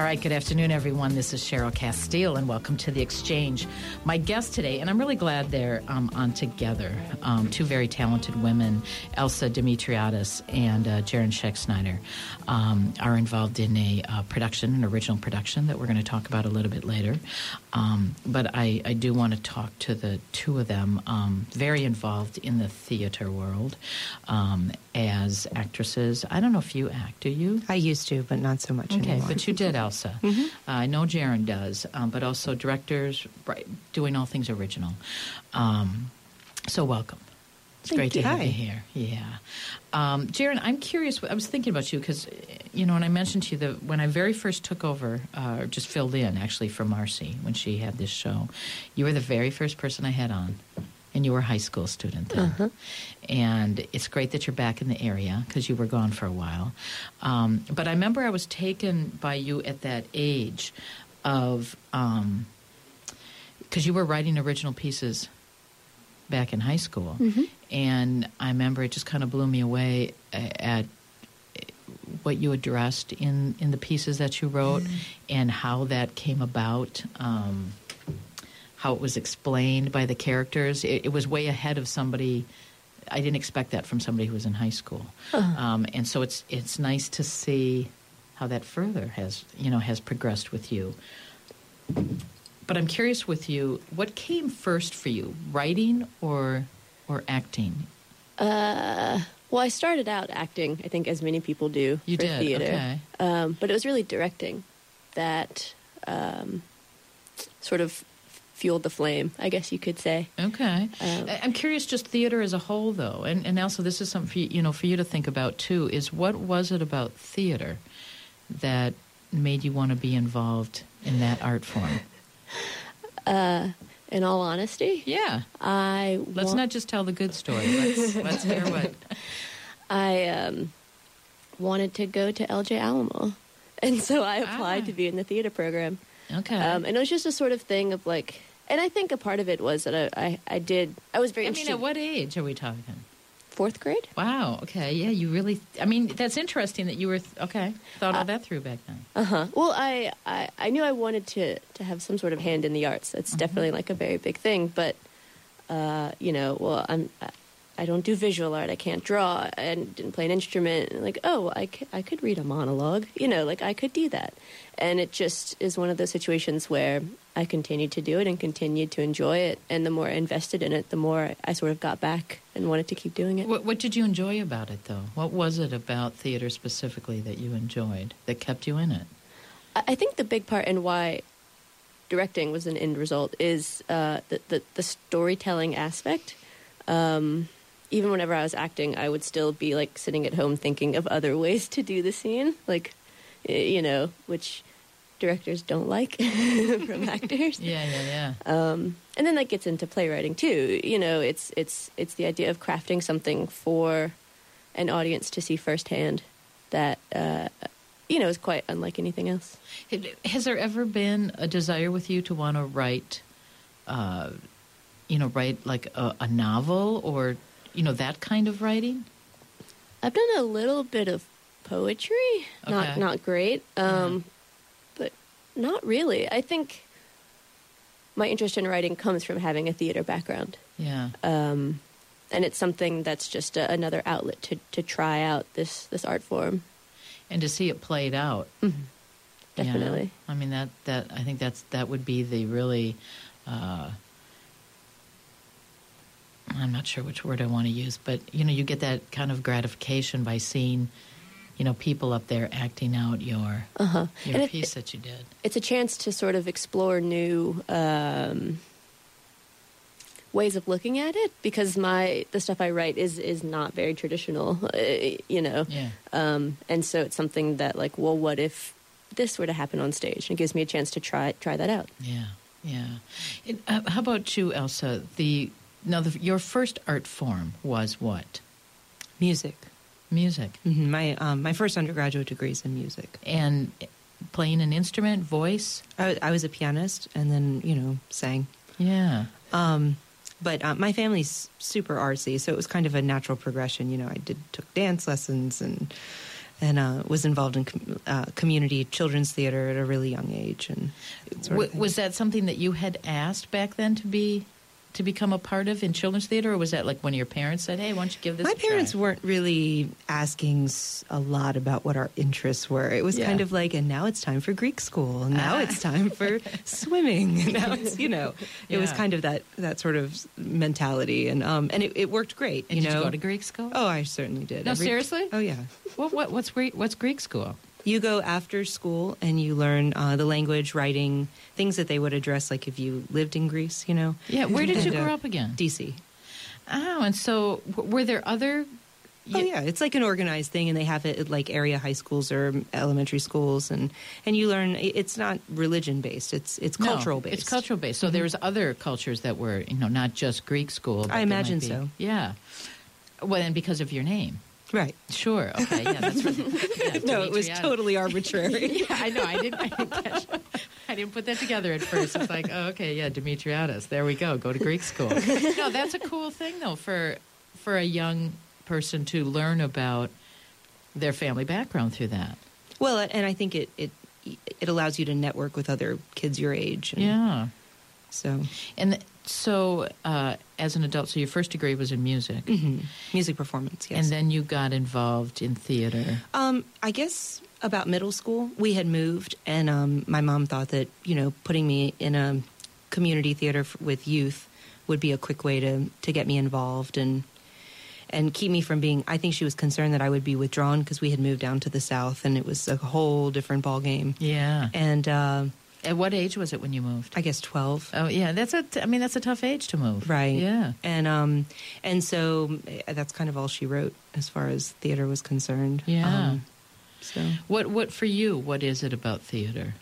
right, good afternoon, everyone. This is Cheryl Castile, and welcome to The Exchange. My guest today, and I'm really glad they're on together, two very talented women, Elsa Dimitriadis and Jaren Schexnayder, are involved in a production, an original production that we're going to talk about a little bit later. But I do want to talk to the two of them, very involved in the theater world as actresses. I don't know if you act, do you? I used to, but not so much anymore. Okay, but you did, Elsa. Mm-hmm. I know Jaren does, but also directors, right, doing all things original. So welcome. It's great to have you here. Yeah. Jaren, I'm curious. I was thinking about you because, you know, when I mentioned to you that when I very first took over, or just filled in, actually, for Marcy when she had this show, you were the very first person I had on. And you were a high school student then. Uh-huh. And it's great that you're back in the area because you were gone for a while. But I remember I was taken by you at that age of, because you were writing original pieces back in high school. Mm-hmm. And I remember it just kind of blew me away at what you addressed in the pieces that you wrote and how that came about. How it was explained by the characters. It was way ahead of somebody. I didn't expect that from somebody who was in high school. Uh-huh. And so it's nice to see how that further has progressed with you. But I'm curious with you, what came first for you, writing or acting? Well, I started out acting, I think, as many people do for theater. Okay. But it was really directing that sort of fueled the flame, I guess you could say. Okay. I'm curious, just theater as a whole, though, and also this is something for you to think about too. Is what was it about theater that made you want to be involved in that art form? In all honesty, yeah. Let's not just tell the good story. Let's hear what. I wanted to go to LJ Alamo, and so I applied to be in the theater program. Okay. And it was just a sort of thing of like, and I think a part of it was that I was very interested. I mean, at what age are we talking? 4th grade. Wow. Okay. Yeah, you really, that's interesting that you were, thought all that through back then. Uh-huh. Well, I knew I wanted to have some sort of hand in the arts. That's definitely like a very big thing. But, I don't do visual art. I can't draw and didn't play an instrument. And I could read a monologue. I could do that. And it just is one of those situations where I continued to do it and continued to enjoy it. And the more I invested in it, the more I sort of got back and wanted to keep doing it. What did you enjoy about it, though? What was it about theater specifically that you enjoyed that kept you in it? I think the big part and why directing was an end result is the storytelling aspect. Even whenever I was acting, I would still be, like, sitting at home thinking of other ways to do the scene, which directors don't like from actors. Yeah. And then that gets into playwriting, too. It's the idea of crafting something for an audience to see firsthand that, is quite unlike anything else. Has there ever been a desire with you to want to write like a novel or... that kind of writing? I've done a little bit of poetry. Okay. Not great, but not really. I think my interest in writing comes from having a theater background. Yeah. And it's something that's just another outlet to try out this art form. And to see it played out. Mm-hmm. Definitely. Yeah. I mean, that I think that would be the really... I'm not sure which word I want to use, but, you get that kind of gratification by seeing, people up there acting out your piece that you did. It's a chance to sort of explore new ways of looking at it because the stuff I write is not very traditional, Yeah. And so it's something that, like, well, what if this were to happen on stage? And it gives me a chance to try that out. Yeah. How about you, Elsa? Your first art form was what? Music. Mm-hmm. My first undergraduate degree is in music. And playing an instrument, voice? I was a pianist and then, sang. Yeah. But my family's super artsy, so it was kind of a natural progression. I took dance lessons and and was involved in community children's theater at a really young age. And was that something that you had asked back then to become a part of in children's theater, or was that like when your parents said, "Hey, why don't you give this a try?" My parents weren't really asking a lot about what our interests were. It was kind of like, and now it's time for Greek school, and now it's time for swimming, and now it's, it was kind of that sort of mentality, and it worked great. And did you go to Greek school? Oh, I certainly did. No, seriously? Oh, yeah. What's Greek school? You go after school and you learn the language, writing, things that they would address, like if you lived in Greece, Yeah, where did you grow up again? D.C. Oh, and so were there other... Oh, yeah, it's like an organized thing, and they have it at like area high schools or elementary schools, and you learn, it's not religion-based, it's cultural-based. It's cultural-based, so there was other cultures that were, not just Greek school. But I imagine so. Yeah. Well, and because of your name. Right. Sure. Okay. Yeah, that's right. Yeah, no, it was totally arbitrary. Yeah, I know. I didn't put that together at first. It's like, oh, okay, yeah, Demetriadis. There we go. Go to Greek school. No, that's a cool thing, though, for a young person to learn about their family background through that. Well, and I think it allows you to network with other kids your age. Yeah. So. So, as an adult, so your first degree was in music. Mm-hmm. Music performance, yes. And then you got involved in theater. I guess about middle school, we had moved, and my mom thought that, putting me in a community theater with youth would be a quick way to get me involved and keep me from being... I think she was concerned that I would be withdrawn because we had moved down to the South, and it was a whole different ballgame. Yeah. And... at what age was it when you moved? I guess 12. Oh, yeah. That's a tough age to move. Right. Yeah. And so that's kind of all she wrote as far as theater was concerned. Yeah. So what for you? What is it about theater?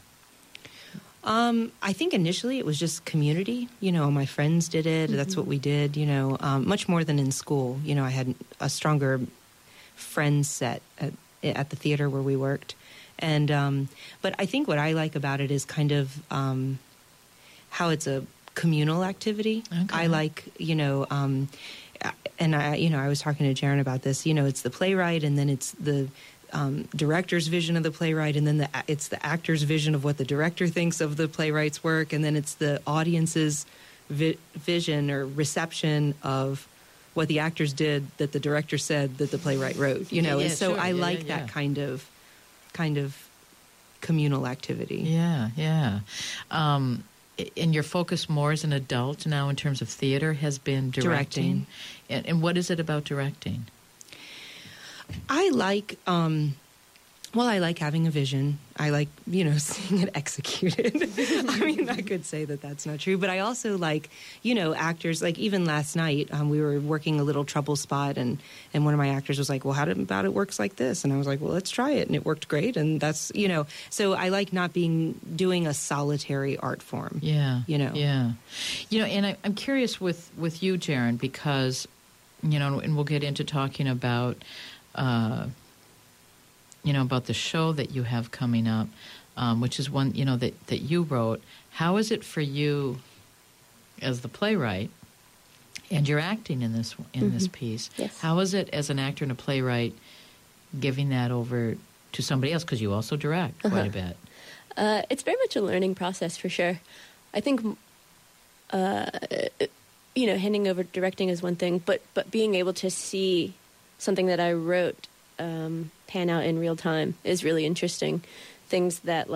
I think initially it was just community. My friends did it. Mm-hmm. That's what we did, much more than in school. I had a stronger friends set at the theater where we worked. And but I think what I like about it is kind of how it's a communal activity. Okay. I like, and I was talking to Jaren about this. It's the playwright, and then it's the director's vision of the playwright, and then it's the actor's vision of what the director thinks of the playwright's work, and then it's the audience's vision or reception of what the actors did that the director said that the playwright wrote. And so sure. I like that kind of communal activity. Yeah, yeah. And your focus more as an adult now in terms of theater has been directing. And what is it about directing? I like... I like having a vision. I like, seeing it executed. I mean, I could say that that's not true, but I also like, actors. Like even last night, we were working a little trouble spot, and one of my actors was like, "Well, how about it works like this?" And I was like, "Well, let's try it," and it worked great. And that's, so I like not doing a solitary art form. Yeah, yeah, and I'm curious with you, Jaren, because and we'll get into talking about. About the show that you have coming up, which is one, that you wrote. How is it for you as the playwright, and you're acting in this piece? Yes. How is it as an actor and a playwright giving that over to somebody else? Because you also direct quite a bit. It's very much a learning process for sure. I think, handing over directing is one thing, but being able to see something that I wrote pan out in real time is really interesting. Things that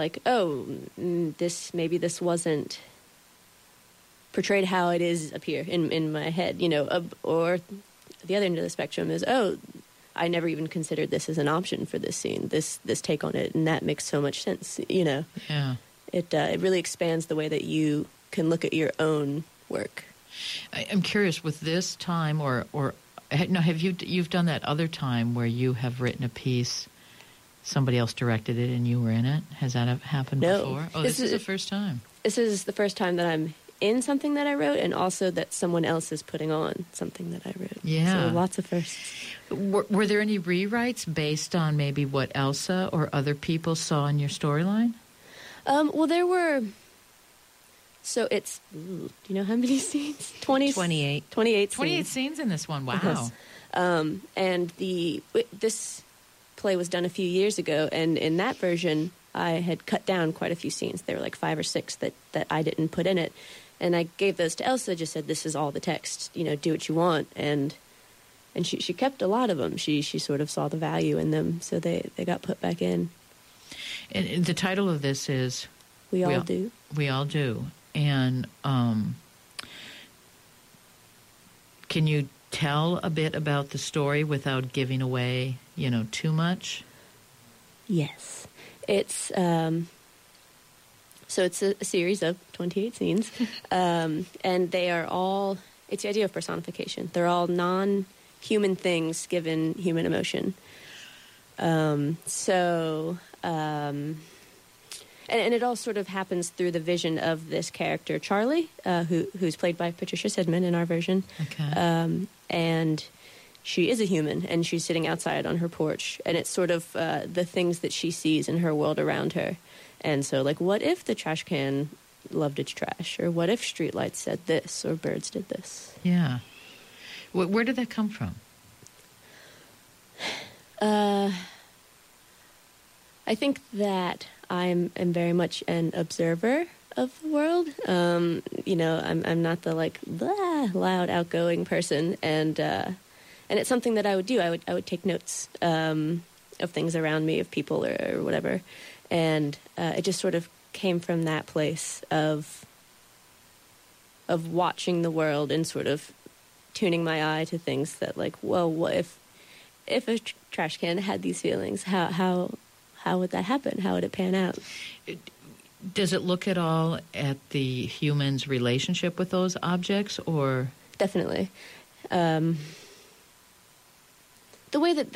this wasn't portrayed how it is up here in my head, or the other end of the spectrum is, I never even considered this as an option for this scene, this take on it, and that makes so much sense, Yeah. It really expands the way that you can look at your own work. I'm curious, with this time or no, you've done that other time where you have written a piece, somebody else directed it, and you were in it? Has that happened before? Oh, this is the first time. This is the first time that I'm in something that I wrote, and also that someone else is putting on something that I wrote. Yeah. So lots of firsts. Were there any rewrites based on maybe what Elsa or other people saw in your storyline? Well, there were... So it's, do you know how many scenes? 28. 28 scenes in this one, wow. Yes. And this play was done a few years ago, and in that version, I had cut down quite a few scenes. There were like 5 or 6 that I didn't put in it. And I gave those to Elsa, just said, this is all the text, you know, do what you want. And she kept a lot of them. She sort of saw the value in them, so they got put back in. And the title of this is... We All Do. We All Do. And can you tell a bit about the story without giving away, you know, too much? Yes. It's... So it's a series of 28 scenes, and they are all, it's the idea of personification. They're all non-human things given human emotion. And it all sort of happens through the vision of this character, Charlie, who's played by Patricia Sidman in our version. Okay. And she is a human, and she's sitting outside on her porch, and it's sort of the things that she sees in her world around her. And so, like, what if the trash can loved its trash? Or what if streetlights said this? Or birds did this? Yeah. Where did that come from? I think that I'm very much an observer of the world. You know, I'm not the, like, blah, loud, outgoing person. And it's something that I would do. I would take notes of things around me, of people or whatever. And it just sort of came from that place of watching the world and sort of tuning my eye to things that, like, well, what if a trash can had these feelings? How would that happen? How would it pan out? Does it look at all at the human's relationship with those objects, or...? Definitely. The way that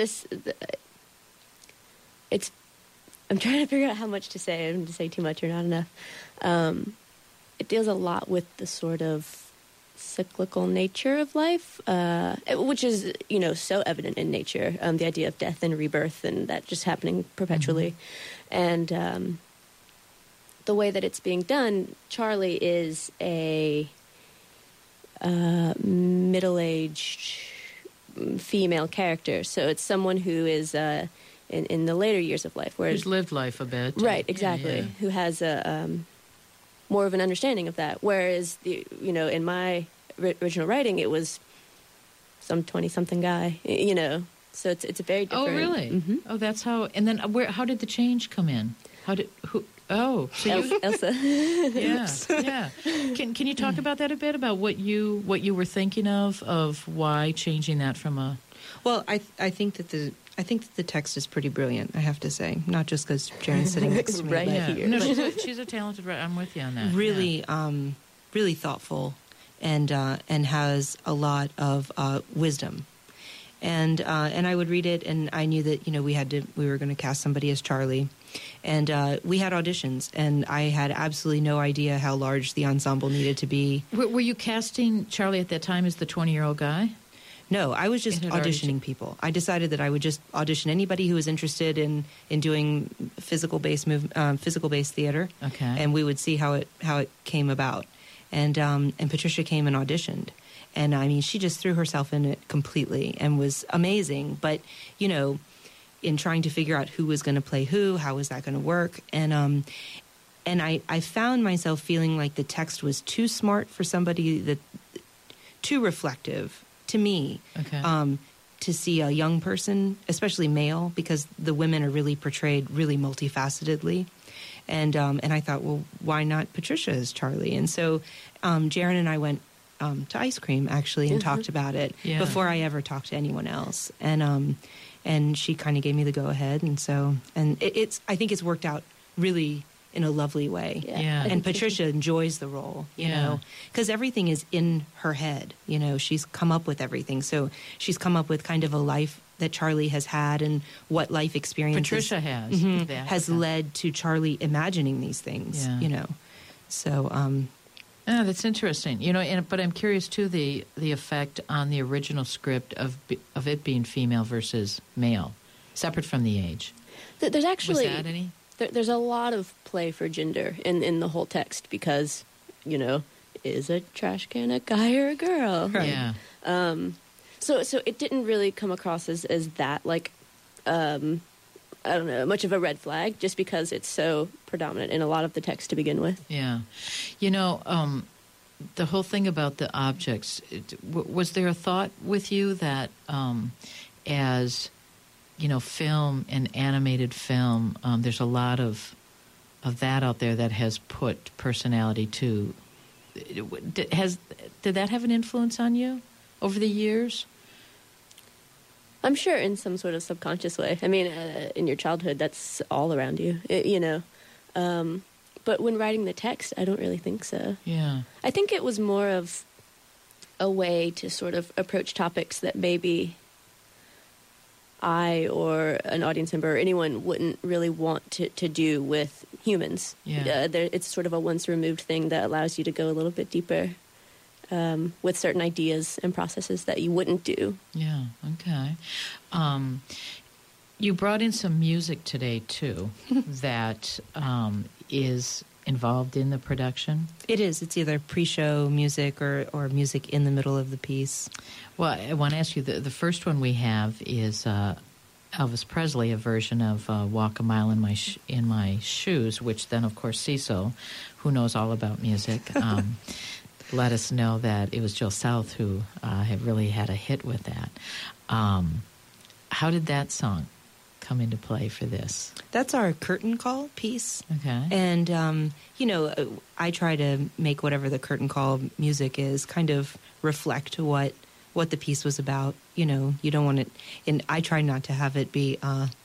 it's... I'm trying to figure out how much to say. I don't want to say too much or not enough. It deals a lot with the sort of cyclical nature of life, which is, you know, so evident in nature. The idea of death and rebirth and that just happening perpetually. Mm-hmm. And the way that it's being done, Charlie is a middle-aged female character. So it's someone who is... in the later years of life. Who's lived life a bit. Right, exactly. Yeah. Who has a more of an understanding of that. Whereas, in my original writing, it was some 20-something guy, you know. So it's a very different... Oh, really? Mm-hmm. Oh, that's how... And then how did the change come in? So Elsa. Yeah. Can you talk about that a bit, about what you were thinking of why changing that from a... Well, I think that the text is pretty brilliant, I have to say. Not just because Jaren's sitting next to me. Right here. No, she's a talented writer. I'm with you on that. Really, really thoughtful, and has a lot of wisdom. And I would read it, and I knew that we were going to cast somebody as Charlie, and we had auditions, and I had absolutely no idea how large the ensemble needed to be. Were you casting Charlie at that time as the 20-year-old guy? No, I was just auditioning people. I decided that I would just audition anybody who was interested in doing physical-based theater. Okay. And we would see how it came about. And Patricia came and auditioned. And I mean, she just threw herself in it completely and was amazing. But, in trying to figure out who was going to play who, how was that going to work? And I found myself feeling like the text was too smart for somebody, too reflective to me. Okay. To see a young person, especially male, because the women are really portrayed really multifacetedly. And I thought, well, why not Patricia as Charlie? And so Jaren and I went to Ice Cream, actually, and talked about it before I ever talked to anyone else. And she kind of gave me the go-ahead. And so, I think it's worked out really in a lovely way. Yeah. And Patricia enjoys the role, you know, because everything is in her head. She's come up with everything. So she's come up with kind of a life that Charlie has had and what life experiences Patricia has has led to Charlie imagining these things, So that's interesting. But I'm curious too the effect on the original script of it being female versus male, separate from the age. There's actually was that any? There's a lot of play for gender in the whole text because, is a trash can a guy or a girl? Right. Yeah. So it didn't really come across as that, like, I don't know, much of a red flag, just because it's so predominant in a lot of the text to begin with. Yeah. You know, the whole thing about the objects, was there a thought with you that as, you know, film and animated film, there's a lot of that out there that has put personality to. Did that have an influence on you over the years? I'm sure in some sort of subconscious way. I mean, in your childhood, that's all around you, you know. But when writing the text, I don't really think so. Yeah. I think it was more of a way to sort of approach topics that maybe I or an audience member or anyone wouldn't really want to do with humans. Yeah. It's sort of a once-removed thing that allows you to go a little bit deeper with certain ideas and processes that you wouldn't do. Yeah, okay. You brought in some music today, too, that is involved in the production. It is. It's either pre-show music or music in the middle of the piece. Well, I want to ask you, the first one we have is Elvis Presley, a version of Walk a Mile in My Shoes, which then, of course, Cecil, who knows all about music, let us know that it was Jill South who had really had a hit with that. How did that song come into play for this? That's our curtain call piece. Okay. And, you know, I try to make whatever the curtain call music is kind of reflect what the piece was about. You know, you don't want it, and I try not to have it be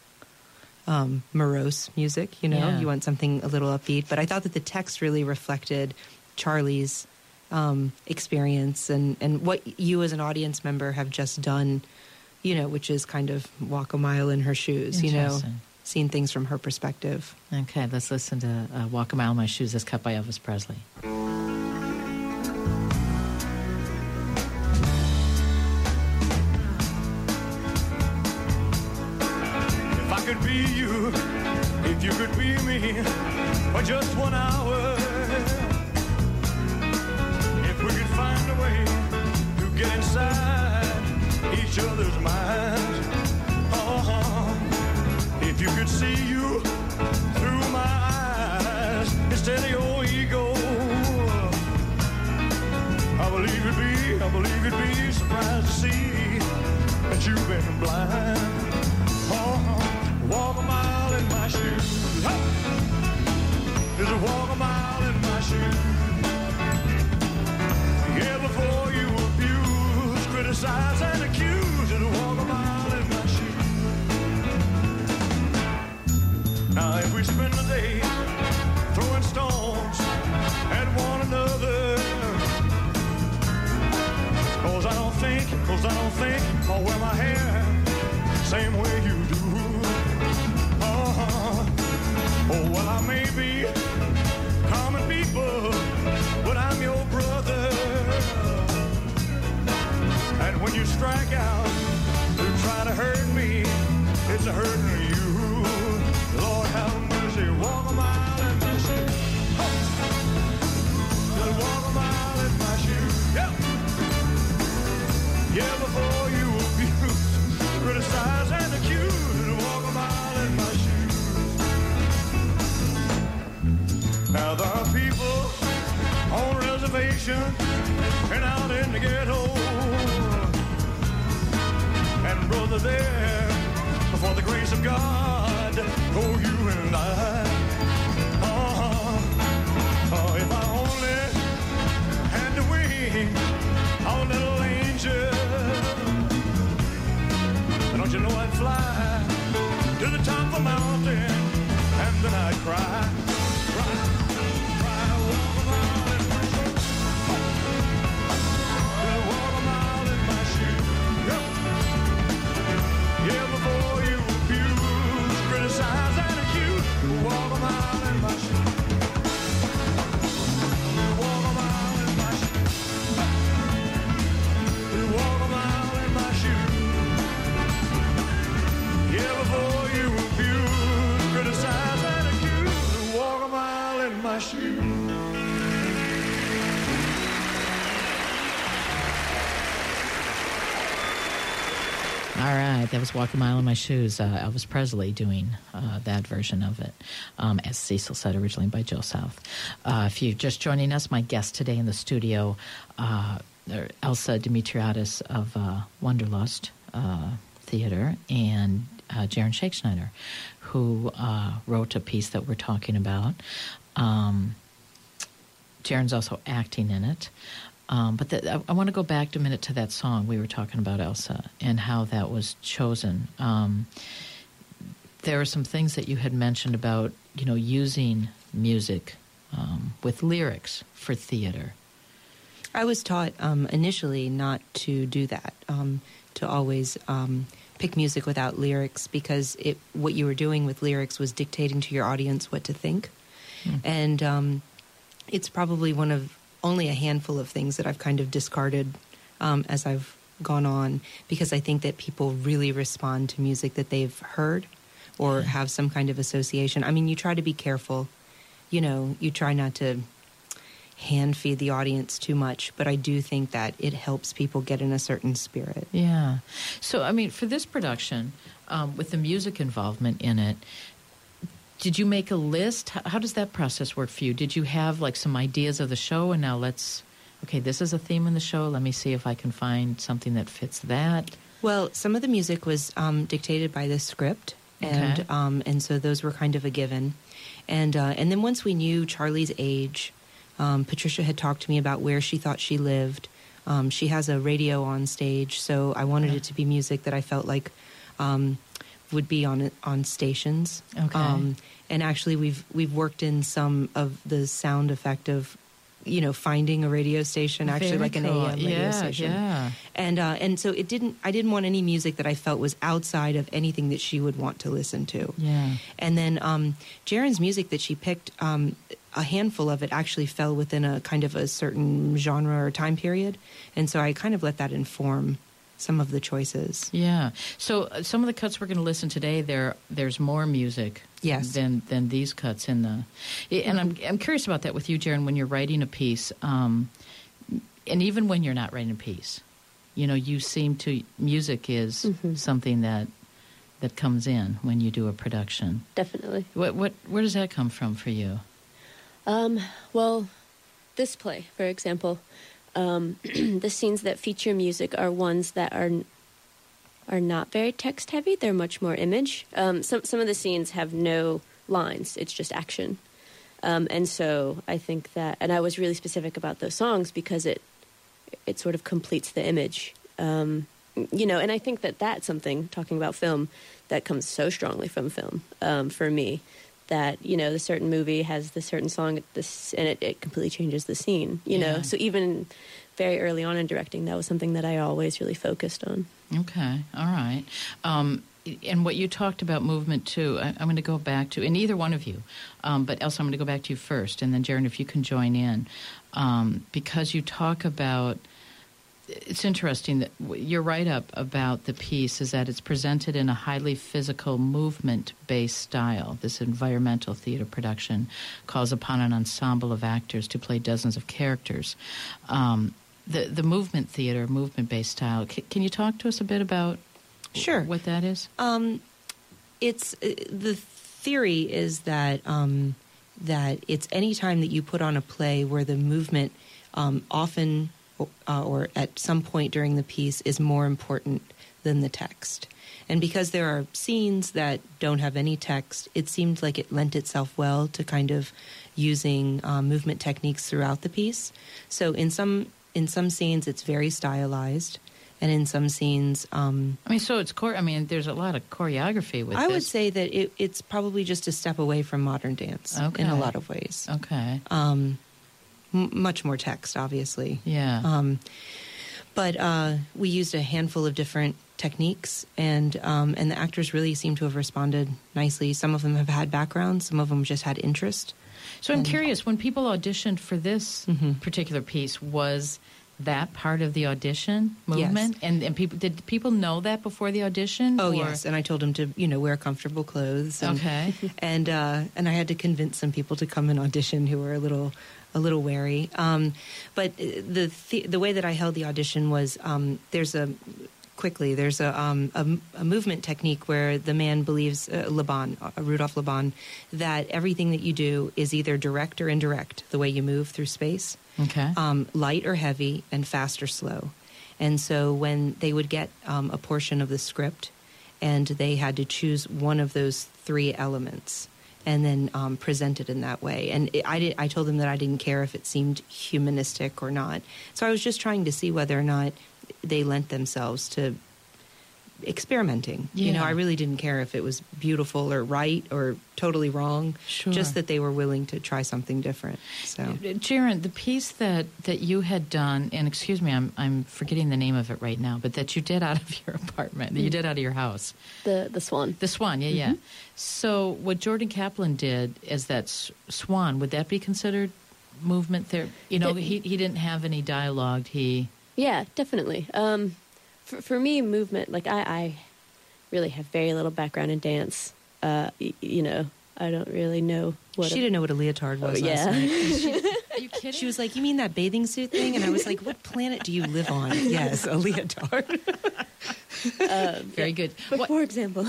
morose music, you know. Yeah. You want something a little upbeat. But I thought that the text really reflected Charlie's experience and what you as an audience member have just done, you know, which is kind of walk a mile in her shoes, you know, seeing things from her perspective. Okay, let's listen to Walk a Mile in My Shoes, as cut by Elvis Presley. If I could be you, if you could be me, for just 1 hour, if we could find a way to get inside each other's minds. If you could see you through my eyes instead of your ego, I believe you'd be surprised to see that you've been blind. Walk a mile in my shoes. Just walk a mile in my shoes. Yeah, before you abuse, criticize, and accuse, just walk a mile in my shoes. Now, if we spend the day throwing stones at one another, cause I don't think I'll wear my hair same way you do. Oh, well, I may be common people, but I'm your brother. And when you strike out to try to hurt me, it's a hurting you. Lord have mercy, walk a mile in my shoes. Just walk a mile in my shoes. Yeah, before you abuse, criticize, and accuse, walk a mile in my shoes. Now there are people on reservations and out in the ghetto, and brother, there, for the grace of God, oh, you and I. If I only had the wings of a little angel, don't you know I'd fly to the top of the mountain, and then I'd cry, walk a mile in my shoes. Walk a mile in my shoes. Yeah, before you abuse, criticize, and accuse, walk a mile in my shoes. Walk a mile in my shoes. Walk a mile in my shoes. Yeah, before you abuse, criticize, and accuse, walk a mile in my shoes. All right, that was Walk a Mile in My Shoes. Elvis Presley doing that version of it, as Cecil said, originally by Joe South. If you're just joining us, my guest today in the studio, Elsa Dimitriadis of Wanderlust Theater, and Jaron Shakespeare, who wrote a piece that we're talking about. Jaron's also acting in it. But I want to go back a minute to that song we were talking about, Elsa, and how that was chosen. There are some things that you had mentioned about, using music with lyrics for theater. I was taught initially not to do that, to always pick music without lyrics, because what you were doing with lyrics was dictating to your audience what to think. And it's probably one of only a handful of things that I've kind of discarded as I've gone on, because I think that people really respond to music that they've heard or have some kind of association. I mean, you try to be careful. You try not to hand feed the audience too much, but I do think that it helps people get in a certain spirit. Yeah. So, I mean, for this production, with the music involvement in it, did you make a list? How does that process work for you? Did you have like some ideas of the show, and now this is a theme in the show. Let me see if I can find something that fits that. Well, some of the music was dictated by the script, and so those were kind of a given. And then once we knew Charlie's age, Patricia had talked to me about where she thought she lived. She has a radio on stage, so I wanted it to be music that I felt like would be on stations. Okay. And actually, we've worked in some of the sound effect of, finding a radio station, actually. Very like an cool. AM radio station. Yeah. And so I didn't want any music that I felt was outside of anything that she would want to listen to. Yeah. And then Jaron's music that she picked, a handful of it actually fell within a kind of a certain genre or time period. And so I kind of let that inform some of the choices. Yeah. So some of the cuts we're going to listen today, there's more music than these cuts in the. And I'm curious about that with you, Jaron, when you're writing a piece, and even when you're not writing a piece, you seem to music is something that comes in when you do a production. Definitely. Where does that come from for you? Well, this play, for example. The scenes that feature music are ones that are not very text heavy. They're much more image. Some of the scenes have no lines. It's just action. And so I think that, and I was really specific about those songs because it sort of completes the image. And I think that that's something, talking about film, that comes so strongly from film for me. That, the certain movie has the certain song, and it completely changes the scene, know? So even very early on in directing, that was something that I always really focused on. Okay, all right. And what you talked about movement, too, I'm going to go back to, and either one of you, but Elsa, I'm going to go back to you first, and then Jaron, if you can join in, because you talk about, it's interesting that your write-up about the piece is that it's presented in a highly physical, movement-based style. This environmental theater production calls upon an ensemble of actors to play dozens of characters. The movement theater, movement-based style, can you talk to us a bit about what that is? It's the theory is that it's any time that you put on a play where the movement often or at some point during the piece is more important than the text. And because there are scenes that don't have any text, it seemed like it lent itself well to kind of using movement techniques throughout the piece. So in some scenes, it's very stylized. And in some scenes... so it's there's a lot of choreography with this. I would say that it's probably just a step away from modern dance in a lot of ways. Okay. Much more text, obviously. Yeah. But we used a handful of different techniques, and the actors really seem to have responded nicely. Some of them have had backgrounds. Some of them just had interest. So I'm curious, when people auditioned for this particular piece, was that part of the audition movement? Yes. And did people know that before the audition? Oh, yes. And I told them to, wear comfortable clothes. And, okay. And I had to convince some people to come and audition who were a little wary. But the way that I held the audition was there's a quickly. There's a movement technique where the man believes, Rudolf Laban, that everything that you do is either direct or indirect, the way you move through space. Okay. Light or heavy, and fast or slow. And so when they would get a portion of the script and they had to choose one of those three elements and then present it in that way. And I told them that I didn't care if it seemed humanistic or not. So I was just trying to see whether or not they lent themselves to experimenting. Yeah. I really didn't care if it was beautiful or right or totally wrong. Sure. Just that they were willing to try something different. So, Jaren, the piece that you had done, and excuse me, I'm forgetting the name of it right now, but that you did out of your apartment, that you did out of your house. The Swan. The Swan, yeah. So what Jordan Kaplan did is that Swan, would that be considered movement there? He didn't have any dialogue. Yeah, definitely. For me, movement, like I really have very little background in dance. I don't really know what... She didn't know what a leotard was last yeah. night. Are you kidding? She was like, you mean that bathing suit thing? And I was like, what planet do you live on? Yes, a leotard. Very good. But for example...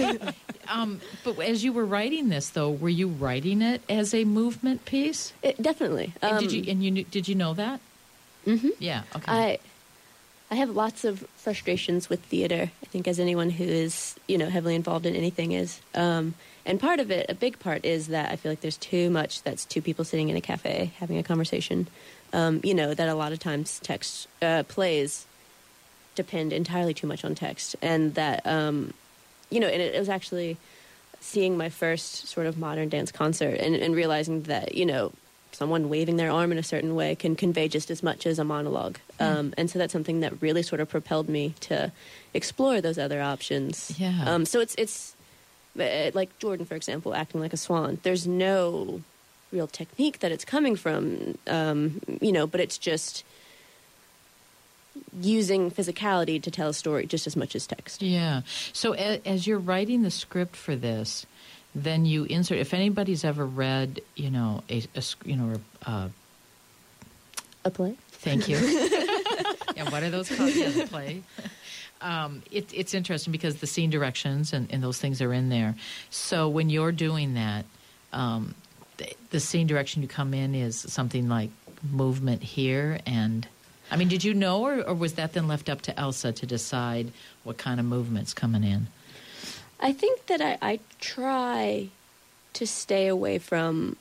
But as you were writing this, though, were you writing it as a movement piece? Definitely. Did you know that? Mm-hmm. Yeah, okay. I have lots of frustrations with theater, I think, as anyone who is, heavily involved in anything is. And part of it, a big part, is that I feel like there's too much that's two people sitting in a cafe having a conversation. That a lot of times plays depend entirely too much on text. And that, and it was actually seeing my first sort of modern dance concert and realizing that, someone waving their arm in a certain way can convey just as much as a monologue. And so that's something that really sort of propelled me to explore those other options. Yeah. So it's like Jordan, for example, acting like a swan. There's no real technique that it's coming from, but it's just using physicality to tell a story just as much as text. Yeah. So as you're writing the script for this, then you insert. If anybody's ever read, a play. Thank you. Yeah, what are those called? Yeah, the play. It's interesting because the scene directions and those things are in there. So when you're doing that, the scene direction you come in is something like movement here. And I mean, did you know, or was that then left up to Elsa to decide what kind of movement's coming in? I think that I try to stay away from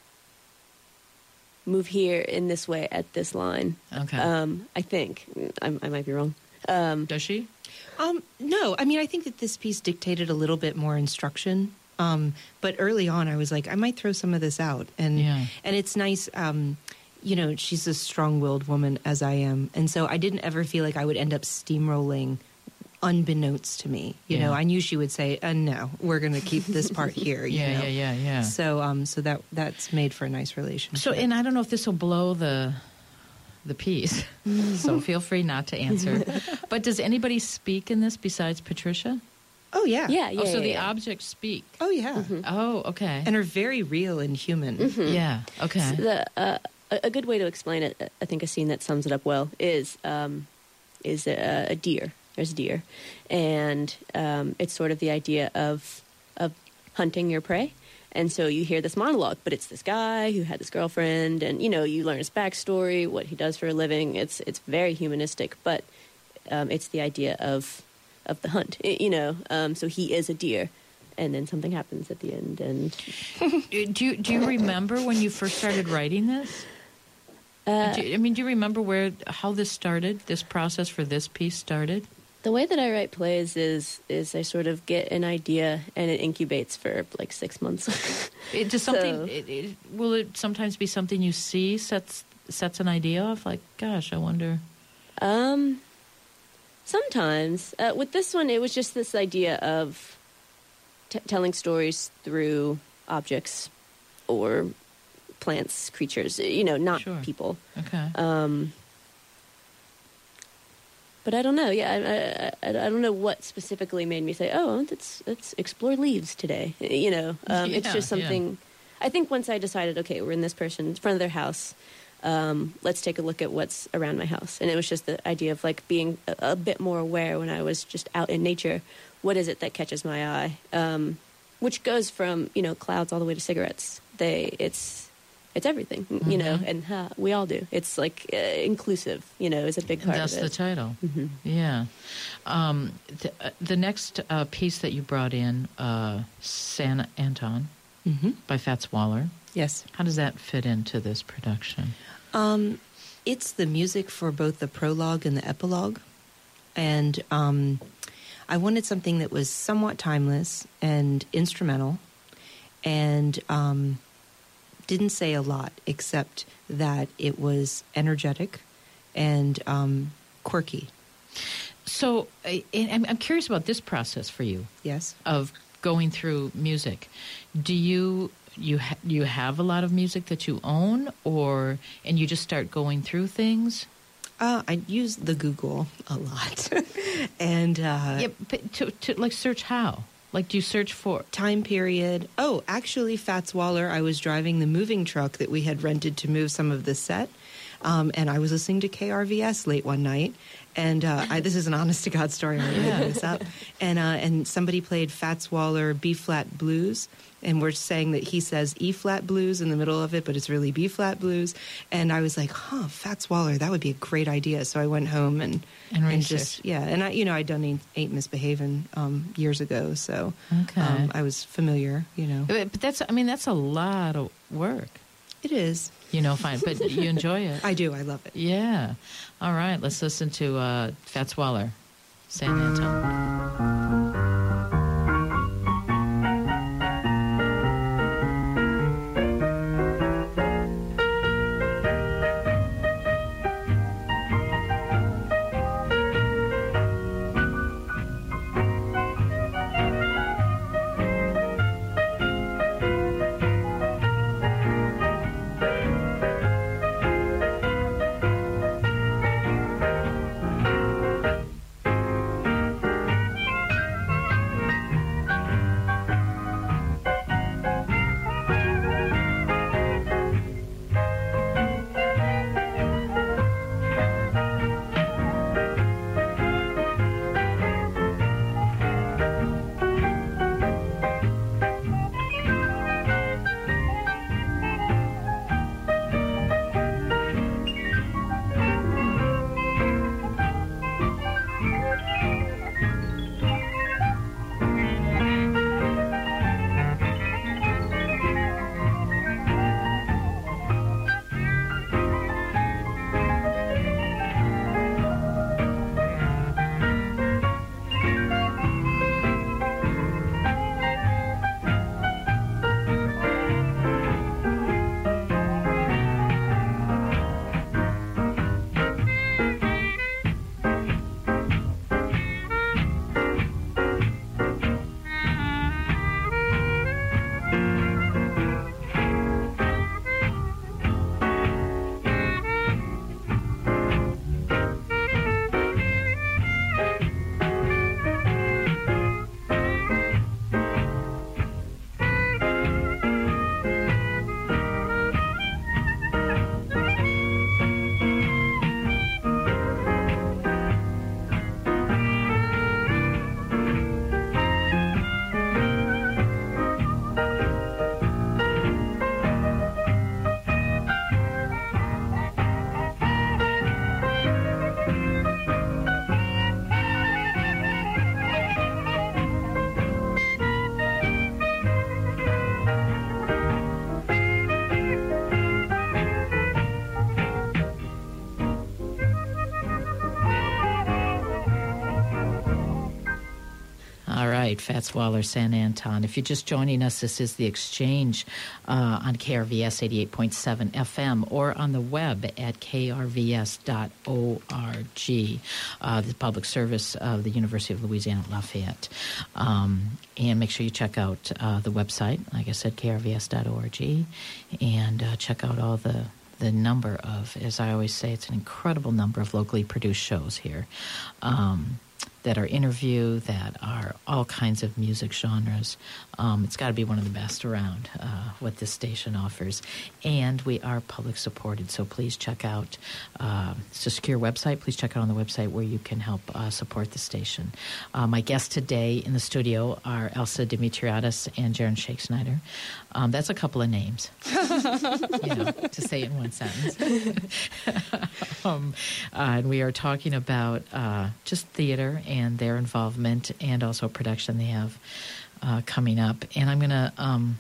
move here in this way at this line. Okay. I think. I might be wrong. Does she? No. I mean, I think that this piece dictated a little bit more instruction. But early on, I was like, I might throw some of this out. And it's nice. She's a strong-willed woman, as I am. And so I didn't ever feel like I would end up steamrolling unbeknownst to me. I knew she would say, no, we're going to keep this part here. Yeah. So that's made for a nice relationship. So, and I don't know if this will blow the piece, so feel free not to answer. But does anybody speak in this besides Patricia? Oh, yeah. Yeah. So the objects speak. Oh, yeah. Mm-hmm. Oh, okay. And are very real and human. Mm-hmm. Yeah, okay. So a good way to explain it, I think a scene that sums it up well, is a deer. There's a deer. And it's sort of the idea of hunting your prey. And so you hear this monologue, but it's this guy who had this girlfriend, and, you learn his backstory, what he does for a living. It's very humanistic, but it's the idea of the hunt, so he is a deer, and then something happens at the end. And do you remember when you first started writing this? Do you remember how this started, this process for this piece started? The way that I write plays is I sort of get an idea and it incubates for like 6 months. Will it sometimes be something you see sets an idea off? Like, gosh, I wonder. Sometimes. With this one, it was just this idea of telling stories through objects or plants, creatures, not Sure. people. Okay. But I don't know. Yeah, I don't know what specifically made me say, "Oh, let's explore leaves today." It's just something. I think once I decided, okay, we're in this person's front of their house, let's take a look at what's around my house. And it was just the idea of like being a bit more aware when I was just out in nature. What is it that catches my eye? Which goes from, clouds all the way to cigarettes. It's everything, and we all do. It's like inclusive, is a big part That's of it. the title. Mm-hmm. Yeah. The next piece that you brought in, San Anton by Fats Waller. Yes. How does that fit into this production? It's the music for both the prologue and the epilogue. And I wanted something that was somewhat timeless and instrumental and didn't say a lot except that it was energetic and quirky. So I'm curious about this process for you. Yes. Of going through music. Do you have a lot of music that you own, and you just start going through things? I use the Google a lot, and but to like search how? Like, do you search for time period? Oh, actually, Fats Waller. I was driving the moving truck that we had rented to move some of the set, and I was listening to KRVS late one night. And this is an honest to God story. I'm making this up. And somebody played Fats Waller B flat blues, and we're saying that he says E flat blues in the middle of it, but it's really B flat blues. And I was like, Fats Waller, that would be a great idea. So I went home and just and I'd done Ain't Misbehavin' years ago, so I was familiar. But that's a lot of work. It is. Fine, but you enjoy it. I do. I love it. Yeah. All right, let's listen to Fats Waller, San Anton. Fats Waller, San Anton. If you're just joining us, this is The Exchange on KRVS 88.7 FM or on the web at krvs.org, the public service of the University of Louisiana Lafayette. And make sure you check out the website, like I said, krvs.org, and check out all the number of, as I always say, it's an incredible number of locally produced shows here. that are interview, that are all kinds of music genres. It's got to be one of the best around, what this station offers. And we are public supported, so please check out, it's a secure website. Please check out on the website where you can help support the station. My guests today in the studio are Elsa Dimitriadis and Jaron Shakesnyder. That's a couple of names, to say in one sentence. And we are talking about just theater and their involvement, and also production they have coming up. And I'm going to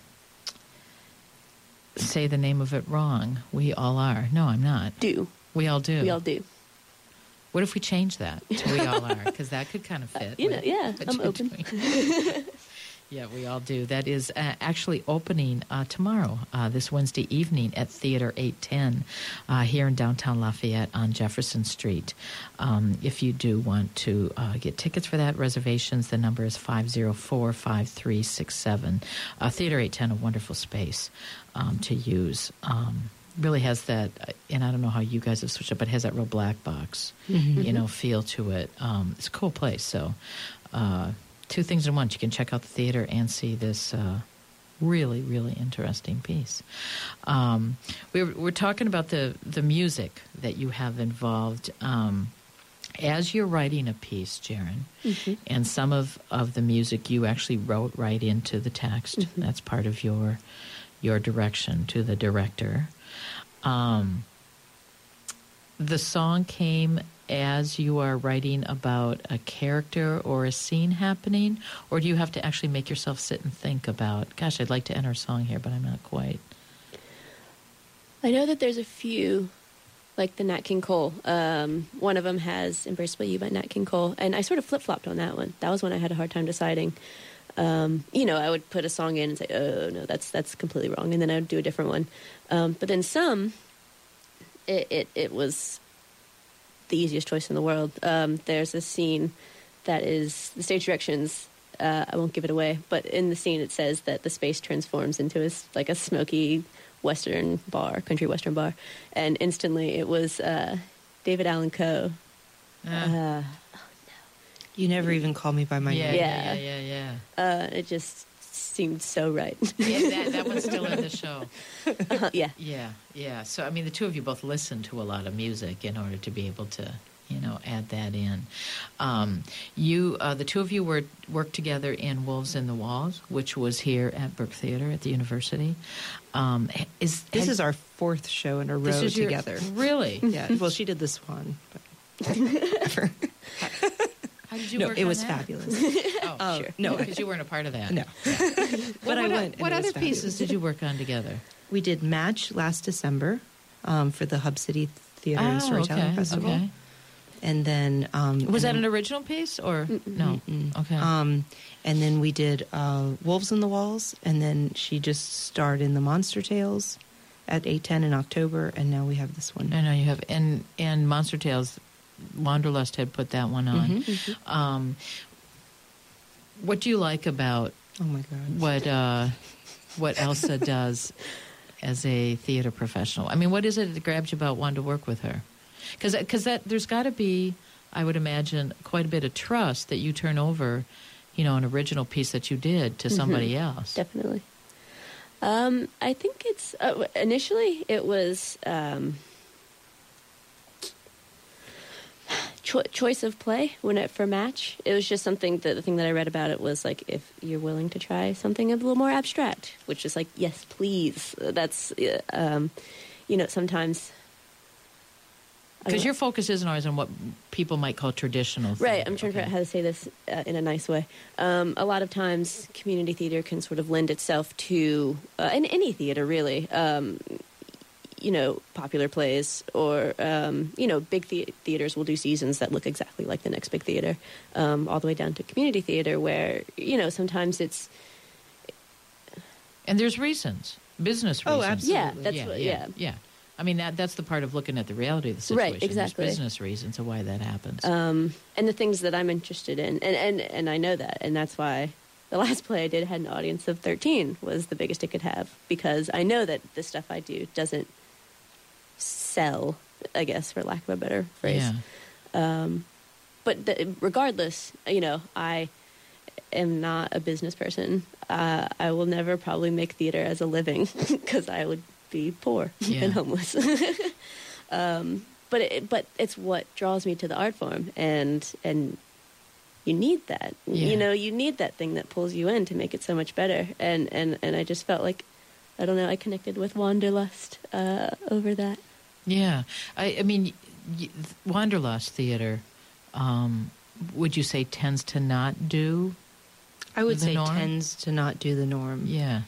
say the name of it wrong. We all are. No, I'm not. Do. We all do. We all do. What if we change that to we all are? Because that could kind of fit. I'm open. Yeah, we all do. That is actually opening tomorrow, this Wednesday evening at Theater 810 here in downtown Lafayette on Jefferson Street. If you do want to get tickets for that, reservations, the number is 504-5367. Theater 810, a wonderful space to use. Really has that, and I don't know how you guys have switched up, but it has that real black box, feel to it. It's a cool place. So, two things in one. You can check out the theater and see this really, really interesting piece. We're talking about the music that you have involved as you're writing a piece, Jaron, and some of the music you actually wrote right into the text. That's part of your direction to the director. The song came as you are writing about a character or a scene happening, or do you have to actually make yourself sit and think about, gosh, I'd like to enter a song here, but I'm not quite? I know that there's a few, like the Nat King Cole. One of them has Embraced by You by Nat King Cole, and I sort of flip-flopped on that one. That was when I had a hard time deciding. I would put a song in and say, oh, no, that's completely wrong, and then I would do a different one. But then some, it was the easiest choice in the world. There's a scene that is, the stage directions, I won't give it away, but in the scene it says that the space transforms into a smoky Western bar, country Western bar, and instantly it was David Allan Coe. You never even call me by my name. Yeah. It just seemed so right. Yeah, that one's still in the show. Yeah. Yeah. So, I mean, the two of you both listen to a lot of music in order to be able to, add that in. The two of you worked together in Wolves in the Walls, which was here at Burke Theater at the university. This is our fourth show in a row together. Really? Yeah. Well, she did this one, but How did you no, work it on was that? fabulous. Sure. No, because you weren't a part of that. No. Yeah. But I went. What other pieces did you work on together? We did Match last December for the Hub City Theater and Storytelling Festival. Okay. And then... was that an original piece or... No. Okay. And then we did Wolves in the Walls, and then she just starred in the Monster Tales at 810 in October, and now we have this one. I know you have. And Monster Tales... Wanderlust had put that one on. What do you like about oh my God what Elsa does as a theater professional? I mean, what is it that grabs you about wanting to work with her? Because there's got to be, I would imagine, quite a bit of trust that you turn over, an original piece that you did to somebody else. Definitely. I think it's initially it was. Choice of play for Match. It was just something that the thing that I read about it was like, if you're willing to try something a little more abstract, which is like, yes, please. That's sometimes because your focus isn't always on what people might call traditional theater. Right. I'm trying to figure out how to say this in a nice way. A lot of times community theater can sort of lend itself to in any theater really popular plays or, big theaters will do seasons that look exactly like the next big theater, all the way down to community theater where, sometimes it's... And there's reasons, business reasons. Oh, absolutely. Yeah, that's yeah. I mean, that's the part of looking at the reality of the situation. Right, exactly. There's business reasons of why that happens. And the things that I'm interested in, and I know that, and that's why the last play I did had an audience of 13 was the biggest it could have, because I know that the stuff I do doesn't sell, I guess, for lack of a better phrase. Yeah. regardless, I am not a business person. I will never probably make theater as a living because I would be poor and homeless. But it's what draws me to the art form, and you need that. You need that thing that pulls you in to make it so much better. And I just felt like, I don't know, I connected with Wanderlust over that. Yeah. I mean, Wanderlust theater, would you say tends to not do I would say norm? Tends to not do the norm. Yeah.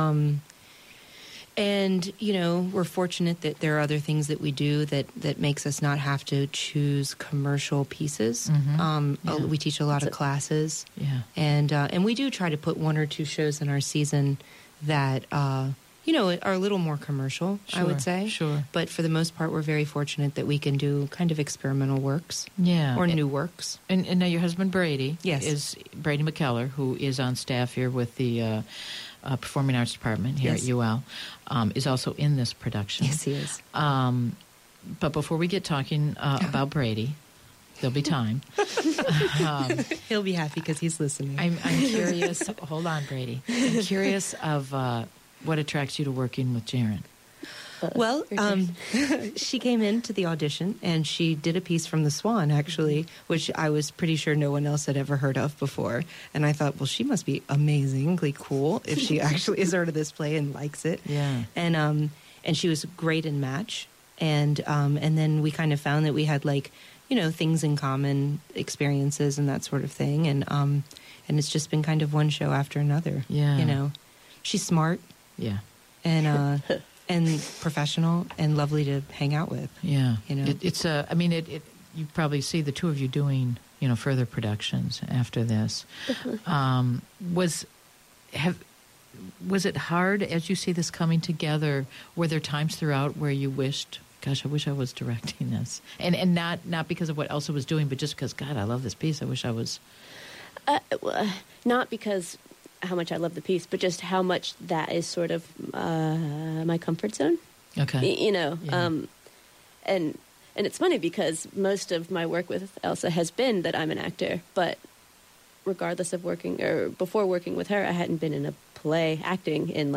And, we're fortunate that there are other things that we do that makes us not have to choose commercial pieces. Mm-hmm. We teach a lot of classes. Yeah. And we do try to put one or two shows in our season that, are a little more commercial, I would say. Sure. But for the most part, we're very fortunate that we can do kind of experimental works. Yeah. Or new works. And now your husband, Brady, Yes. is Brady McKellar, who is on staff here with the Performing Arts Department here Yes. at UL, is also in this production. Yes, he is. But before we get talking about Brady, there'll be time. He'll be happy because he's listening. I'm curious. Hold on, Brady. I'm curious of what attracts you to working with Jaren. Well, she came into the audition and she did a piece from The Swan, actually, which I was pretty sure no one else had ever heard of before. And I thought, well, she must be amazingly cool if she actually has heard of this play and likes it. Yeah. And she was great in match. And then we kind of found that we had things in common, experiences and that sort of thing. And it's just been kind of one show after another. Yeah. She's smart. Yeah. And and professional and lovely to hang out with. Yeah. It's you probably see the two of you doing, further productions after this. Was it hard as you see this coming together? Were there times throughout where you wished, gosh, I wish I was directing this? And not because of what Elsa was doing, but just because, God, I love this piece. I wish I was. Not because how much I love the piece, but just how much that is sort of my comfort zone. Okay. Yeah. And it's funny because most of my work with Elsa has been that I'm an actor, but regardless of before working with her, I hadn't been in a play acting in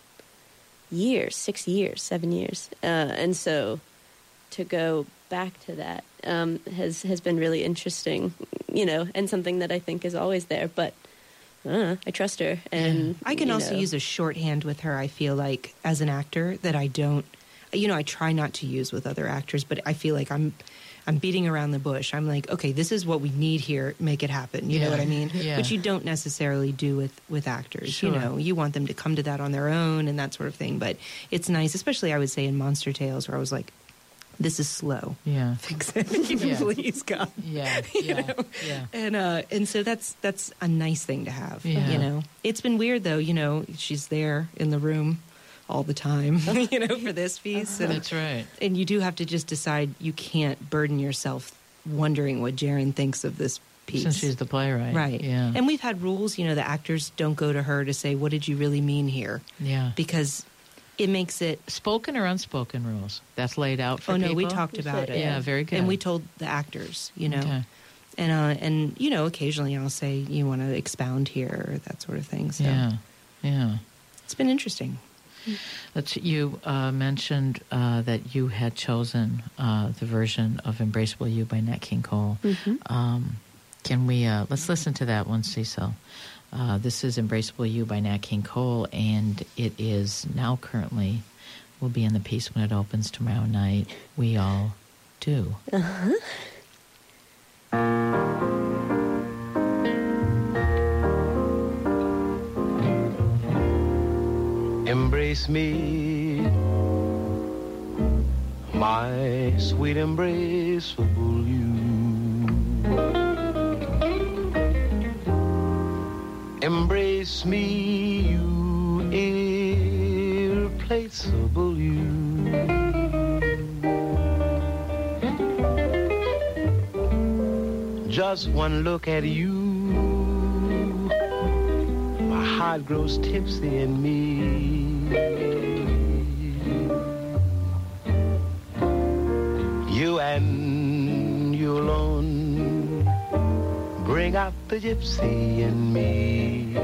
6 years, 7 years. And so to go back to that has been really interesting, and something that I think is always there, but I trust her. And I can also use a shorthand with her, I feel like, as an actor that I don't, I try not to use with other actors, but I feel like I'm beating around the bush. I'm like, okay, this is what we need here. Make it happen. You know what I mean? Yeah. Which you don't necessarily do with actors. Sure. You want them to come to that on their own and that sort of thing. But it's nice, especially I would say in Monster Tales, where I was like, this is slow. Yeah. Fix it. Please, God. Yeah. Yeah. And so that's a nice thing to have. Yeah. It's been weird though. She's there in the room all the time. For this piece. And, That's right. And you do have to just decide you can't burden yourself wondering what Jaren thinks of this piece. Since she's the playwright. Right. Yeah. And we've had rules. The actors don't go to her to say, "What did you really mean here?" Yeah. Because it makes it spoken or unspoken rules. That's laid out for people. Oh no, we talked about it. Yeah, very good. And we told the actors, Okay. And occasionally I'll say, you want to expound here, or that sort of thing. So Yeah. it's been interesting. You mentioned that you had chosen the version of "Embraceable You" by Nat King Cole. Mm-hmm. Can we let's listen to that one, Cecil? This is "Embraceable You" by Nat King Cole, and it is now currently will be in the piece when it opens tomorrow night. We all do. Uh-huh. Embrace me, my sweet embraceable you. Embrace me, you irreplaceable you. Just one look at you, my heart grows tipsy in me. You and you alone got the gypsy in me.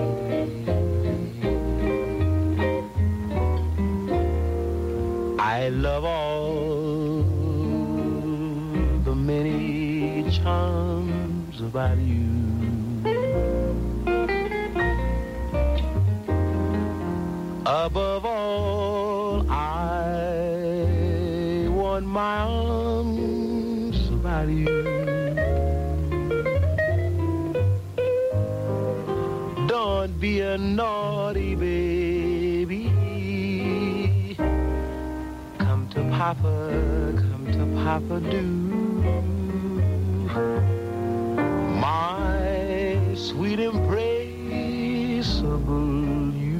I love all the many charms about you. Above all, I want my arms about you. Don't be a naughty baby. Come to Papa, do. My sweet embraceable you.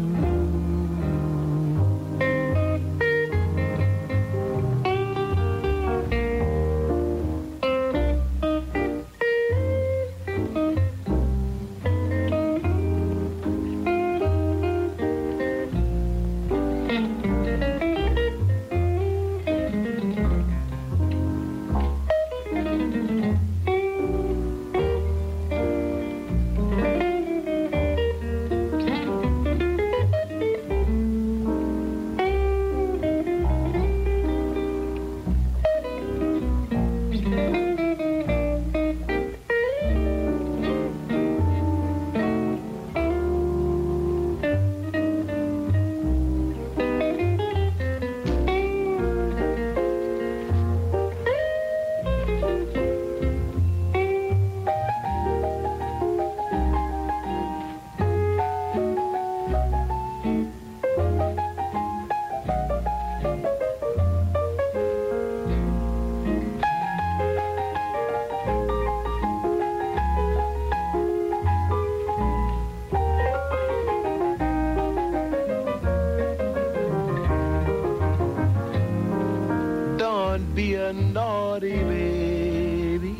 Be a naughty baby.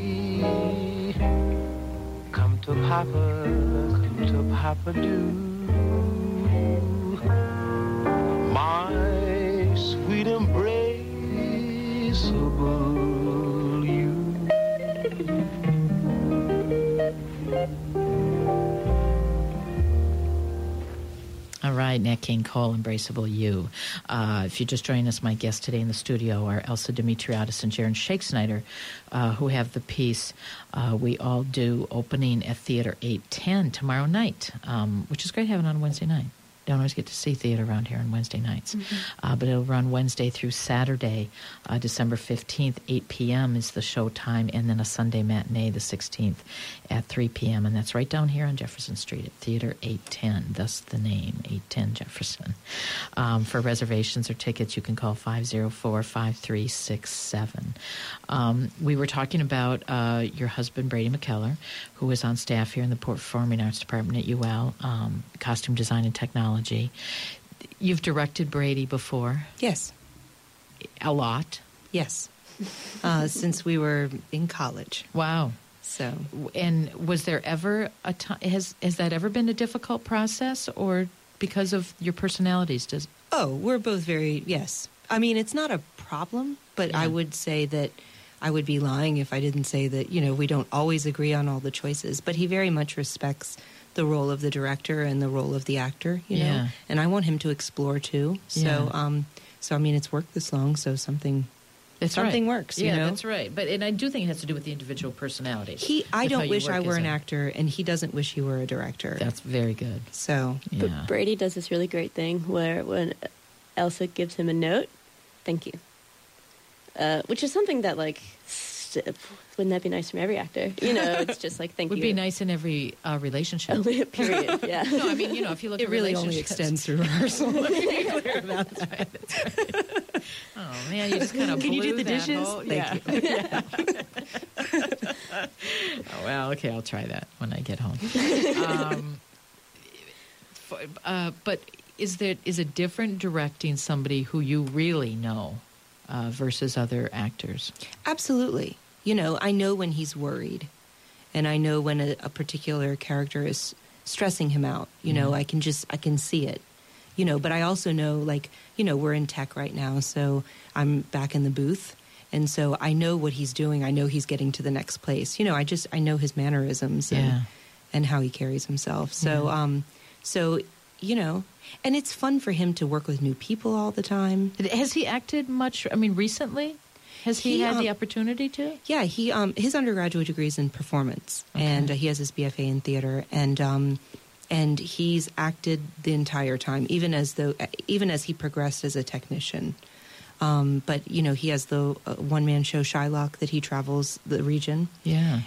Come to Papa, do. My sweet embraceable you. All right, Nat King Cole, Embraceable You. If you're just joining us, my guests today in the studio are Elsa Dimitriadis and Jaron Shakespeare, who have the piece We All Do opening at Theater 810 tomorrow night, which is great having on Wednesday night. Don't always get to see theater around here on Wednesday nights. But it'll run Wednesday through Saturday, December 15th, 8 p.m. is the show time, and then a Sunday matinee, the 16th, at 3 p.m. And that's right down here on Jefferson Street at Theater 810, thus the name, 810 Jefferson. For reservations or tickets, you can call 504-5367. We were talking about your husband, Brady McKellar, who is on staff here in the Performing Arts Department at UL, Costume Design and Technology. You've directed Brady before? Yes. A lot? Yes. Since we were in college. Wow. So. And was there ever a time, has that ever been a difficult process, or because of your personalities? Oh, we're both very, yes. I mean, it's not a problem, but Yeah. I would say that I would be lying if I didn't say that, we don't always agree on all the choices, but he very much respects the role of the director and the role of the actor, you know, and I want him to explore too. So, Yeah. So I mean, it's worked this long, so something works, Yeah, you know? that's right. And I do think it has to do with the individual personality. I with how don't you wish I work were as an actor, and he doesn't wish he were a director. That's very good. So, Yeah. But Brady does this really great thing where when Elsa gives him a note, thank you. Which is something that, wouldn't that be nice from every actor? It's just like, thank Would you. be nice in every relationship. Period, yeah. No, I mean, if you look it at really only relationships- extends through rehearsal. Let me be clear about that. That's right. Oh, man, you just kind of Can you do blew the that dishes? whole- Thank Oh, well, okay, I'll try that when I get home. But is it different directing somebody who you really know versus other actors? Absolutely. I know when he's worried, and I know when a particular character is stressing him out. I can see it. But I also know, we're in tech right now, so I'm back in the booth, And so I know what he's doing. I know he's getting to the next place. I know his mannerisms and how he carries himself. So, and it's fun for him to work with new people all the time. Has he acted much, recently? Has he had the opportunity to? Yeah, his undergraduate degree is in performance, and he has his BFA in theater, and he's acted the entire time, even as he progressed as a technician. But he has the one-man show Shylock that he travels the region. Yeah,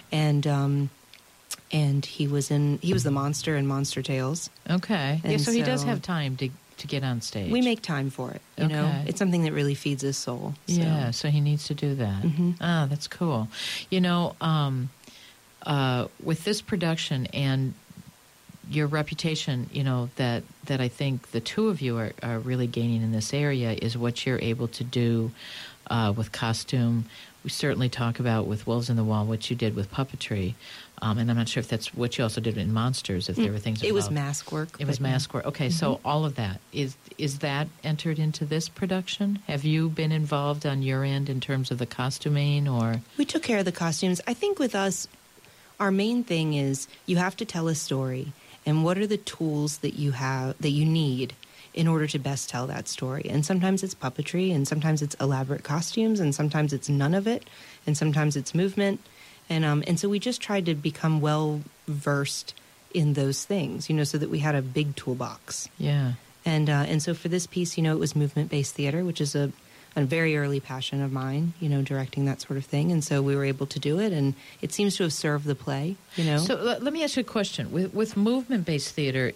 and he was the monster in Monster Tales. Okay, and so he does have time to get on stage. We make time for it. You know, it's something that really feeds his soul. So. Yeah, so he needs to do that. Ah, that's cool. With this production and your reputation, that I think the two of you are really gaining in this area is what you're able to do with costume. We certainly talk about with Wolves in the Wall what you did with puppetry. And I'm not sure if that's what you also did in Monsters, if there were things involved. It was mask work. It was mask work. Okay, so all of that. Is that entered into this production? Have you been involved on your end in terms of the costuming or? We took care of the costumes. I think with us, our main thing is you have to tell a story. And what are the tools that you need in order to best tell that story? And sometimes it's puppetry, and sometimes it's elaborate costumes, and sometimes it's none of it, and sometimes it's movement. And so we just tried to become well-versed in those things, so that we had a big toolbox. Yeah. And so for this piece, it was movement-based theater, which is a very early passion of mine, directing that sort of thing. And so we were able to do it, and it seems to have served the play, So let me ask you a question. With movement-based theater,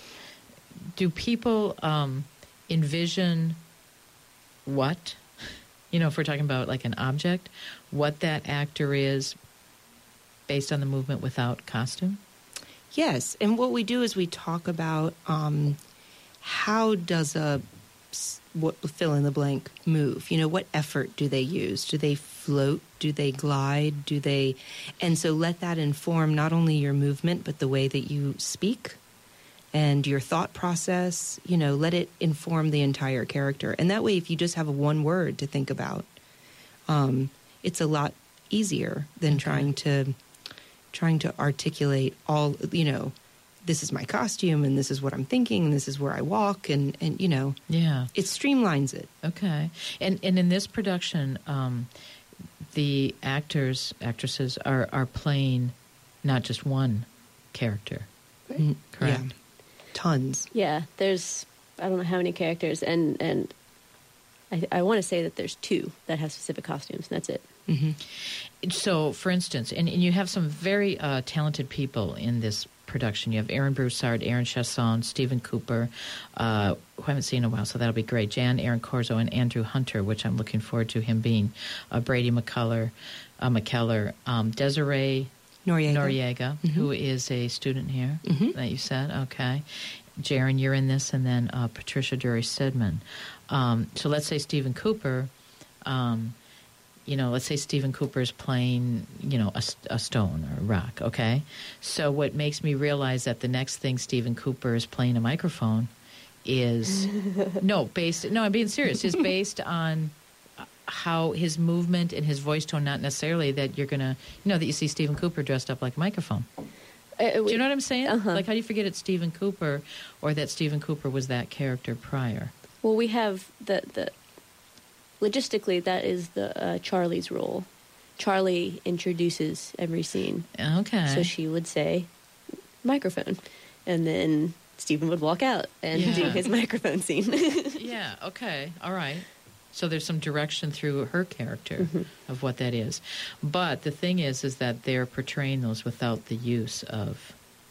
do people envision what, if we're talking about like an object, what that actor is based on the movement without costume? Yes, and what we do is we talk about how does fill in the blank move? What effort do they use? Do they float? Do they glide? And so let that inform not only your movement, but the way that you speak and your thought process. Let it inform the entire character. And that way, if you just have one word to think about, it's a lot easier than trying to articulate all, this is my costume, and this is what I'm thinking, and this is where I walk, and Yeah. It streamlines it. Okay. And in this production, the actresses are playing not just one character, correct? Yeah. Tons. Yeah, there's, I don't know how many characters, and I want to say that there's 2 that have specific costumes, and that's it. So, for instance, and you have some very talented people in this production. You have Aaron Broussard, Aaron Chasson, Stephen Cooper, who I haven't seen in a while, so that'll be great. Aaron Corzo, and Andrew Hunter, which I'm looking forward to him being. Brady McKellar, Desiree Noriega, who is a student here that you said. Okay. Jaron, you're in this, and then Patricia Dury-Sidman. So let's say Stephen Cooper... let's say Stephen Cooper is playing, a stone or a rock, okay? So what makes me realize that the next thing Stephen Cooper is playing a microphone is, I'm being serious, is based on how his movement and his voice tone, not necessarily that you're going to, that you see Stephen Cooper dressed up like a microphone. Do you know what I'm saying? Like, how do you forget it's Stephen Cooper or that Stephen Cooper was that character prior? Well, we have the logistically, that is the Charlie's role. Charlie introduces every scene. Okay. So she would say, microphone. And then Stephen would walk out and do his microphone scene. Yeah, okay. All right. So there's some direction through her character of what that is. But the thing is that they're portraying those without the use of...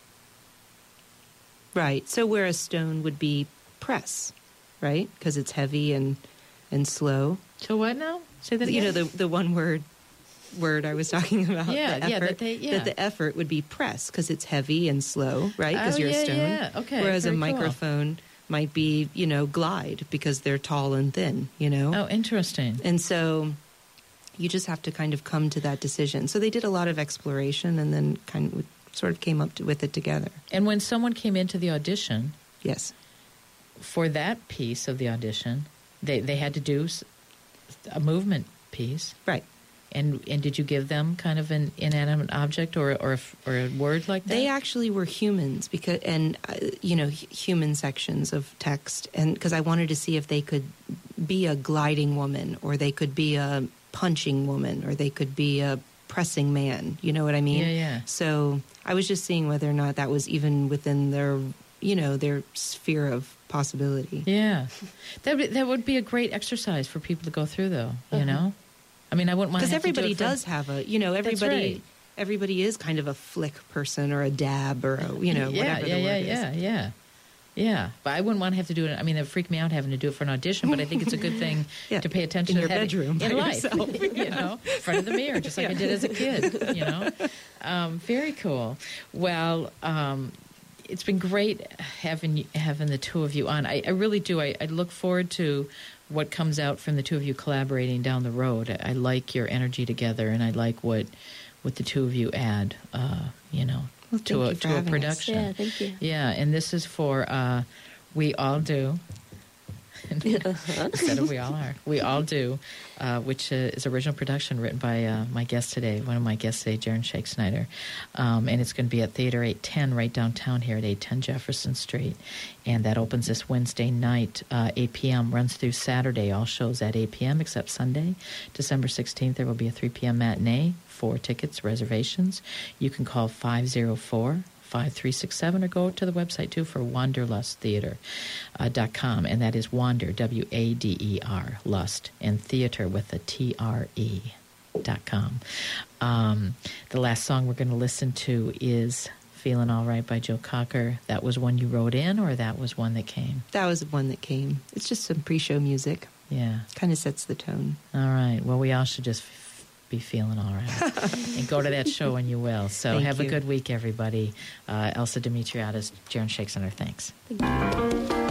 Right. So where a stone would be press, right? Because it's heavy and slow. So what now? Say that again. The one word I was talking about. Yeah, the effort, that the effort would be press because it's heavy and slow, right? Because you're a stone. Yeah. Okay. Whereas a Very microphone might be, glide because they're tall and thin. Oh, interesting. And so you just have to kind of come to that decision. So they did a lot of exploration and then kind of sort of came up with it together. And when someone came into the audition, yes, for that piece of the audition. They had to do a movement piece. Right. And did you give them kind of an inanimate object or a word like that? They actually were humans human sections of text, and because I wanted to see if they could be a gliding woman, or they could be a punching woman, or they could be a pressing man. You know what I mean? Yeah. So I was just seeing whether or not that was even within their sphere of possibility. Yeah, that would be a great exercise for people to go through, though. You know. I mean, I wouldn't want to because have everybody to do it does have everybody. Everybody is kind of a flick person or a dab or whatever the word is. Yeah. But I wouldn't want to have to do it. I mean, it would freak me out having to do it for an audition. But I think it's a good thing to pay attention in to your that bedroom in life, yourself. in front of the mirror, just like I did as a kid. Very cool. Well. It's been great having the two of you on. I really do. I look forward to what comes out from the two of you collaborating down the road. I like your energy together, and I like what the two of you add, to a production. Yeah, thank you. Yeah, and this is for We All Do. Instead of We All Are. We All Do, which is original production written by my guest today, one of my guests today, Jaron Shake Snyder. And it's going to be at Theater 810 right downtown here at 810 Jefferson Street. And that opens this Wednesday night, 8 p.m., runs through Saturday. All shows at 8 p.m. except Sunday. December 16th, there will be a 3 p.m. matinee. 4 tickets, reservations. You can call 504-5367 or go to the website too for wanderlusttheater.com, and that is Wander, W-A-D-E-R, Lust, and Theater with a T-R-E.com. The last song we're going to listen to is Feeling All Right by Joe Cocker. That was one you wrote in, or that was one that came? That was one that came. It's just some pre-show music. Yeah. Kind of sets the tone. All right. Well, we all should just be feeling all right. And go to that show and you will. So have a good week, everybody. Elsa Dimitriadis, Jaron Shake Snyder, thanks. Thank you.